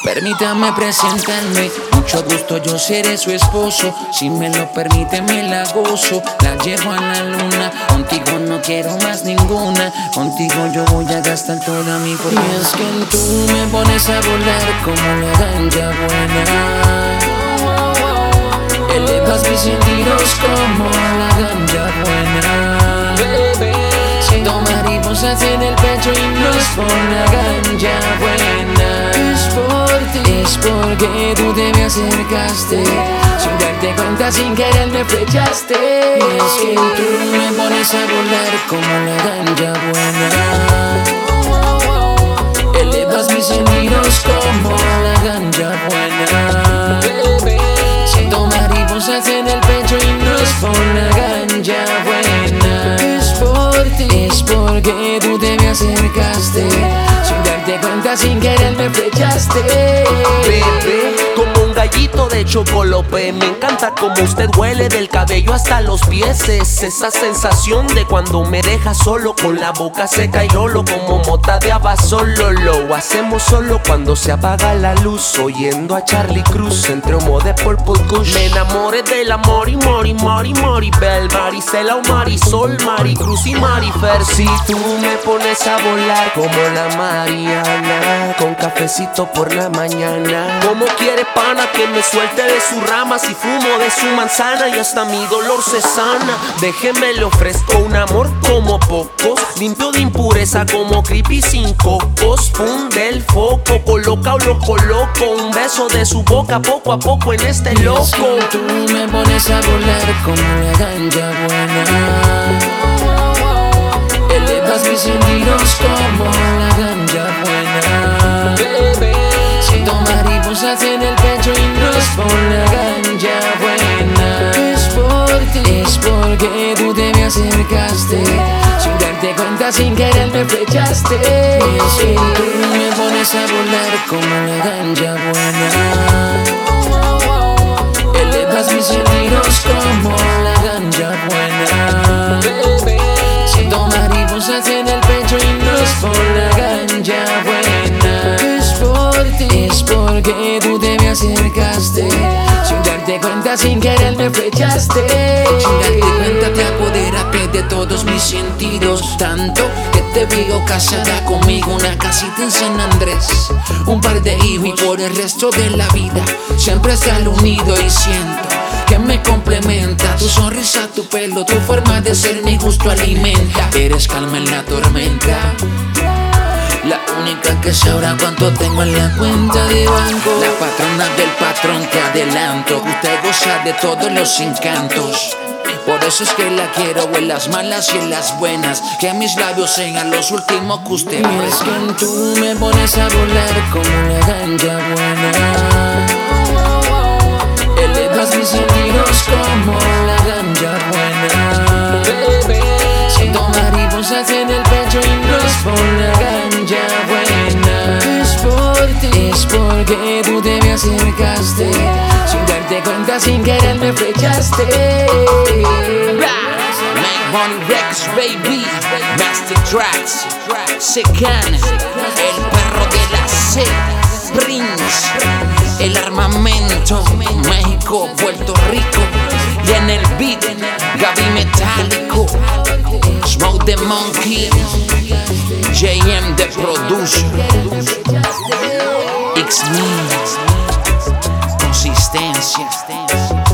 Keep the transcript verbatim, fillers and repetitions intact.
Permítame presentarme, mucho gusto, yo seré su esposo. Si me lo permite me la gozo, la llevo a la luna. Contigo no quiero más ninguna, contigo yo voy a gastar toda mi fortuna. Y es que tú me pones a volar como la ganja buena. Elevas mis sentidos como la ganja buena. Siento mariposas en el pecho y no es por la ganja buena. Es porque tú te me acercaste, sin darte cuenta, sin querer me flechaste. Y es que tú me pones a volar como la ganja buena. Elevas mis sentidos como la ganja buena. Siento mariposas en el pecho y no es por la ganja buena. Es por ti, es porque tú te me acercaste, sin darte cuenta, sin querer me flechaste. Bebé, como un gallito de chocolope, me encanta como usted huele del cabello hasta los pies. Es esa sensación de cuando me deja solo, con la boca seca y lolo, como mota de abasolo. Lo hacemos solo cuando se apaga la luz, oyendo a Charlie Cruz entre humo de Purple Kush. Me enamoré del amor y mori, mori, moribel, Maricela o Marisol, Maricruz y Marifer. Si tú me pones a volar como la Mariana, con cafecito por la mañana. Como quiere pana que me suelte de sus ramas y fumo de su manzana y hasta mi dolor se sana. Déjeme le ofrezco un amor como pocos, limpio de impureza como creepy sin cocos. Funde el foco, coloca o lo coloco, un beso de su boca poco a poco en este loco. Y es que tú me pones a volar como la ganja buena. Elevas mis sentidos como la ganja buena. Siento mariposas en el pecho y no es por la ganja buena. Es por ti, es porque tú te me acercaste, sin darte cuenta, sin querer me flechaste. Y es que tú me pones a volar como la ganja buena. Elevas mis sentidos como la ganja buena. Siento mariposas en el pecho y no es por la ganja buena. Es por ti, es porque tú te me acercaste, sin darte cuenta, sin querer me flechaste. Sin darte cuenta te apoderaste de todos mis sentidos, tanto que te veo casada conmigo, una casita en San Andrés, un par de hijos y por el resto de la vida siempre estar unido. Y siento que me complementa tu sonrisa, tu pelo, tu forma de ser mi gusto alimenta. Eres calma en la tormenta, la única que sabrá cuánto tengo en la cuenta de banco, la patrona del patrón que adelanto. Usted goza de todos los encantos, por eso es que la quiero en las malas y en las buenas, que mis labios sean los últimos que usted muera. Y es que tú me pones a volar como la ganja buena. Elevas mis sentidos como la ganja buena. Siento mariposas en el pecho y no es por la ganja buena. Es por ti, es porque tú te me acercaste, sin darte cuenta, sin querer me flechaste. Make Money Records, baby. Master Tracks, Secan, el perro de la C, Prince, el armamento, México, Puerto Rico. Y en el beat, Gaby Metálico, Smoke the Monkey, J M the Producer, X-Me, consistencia.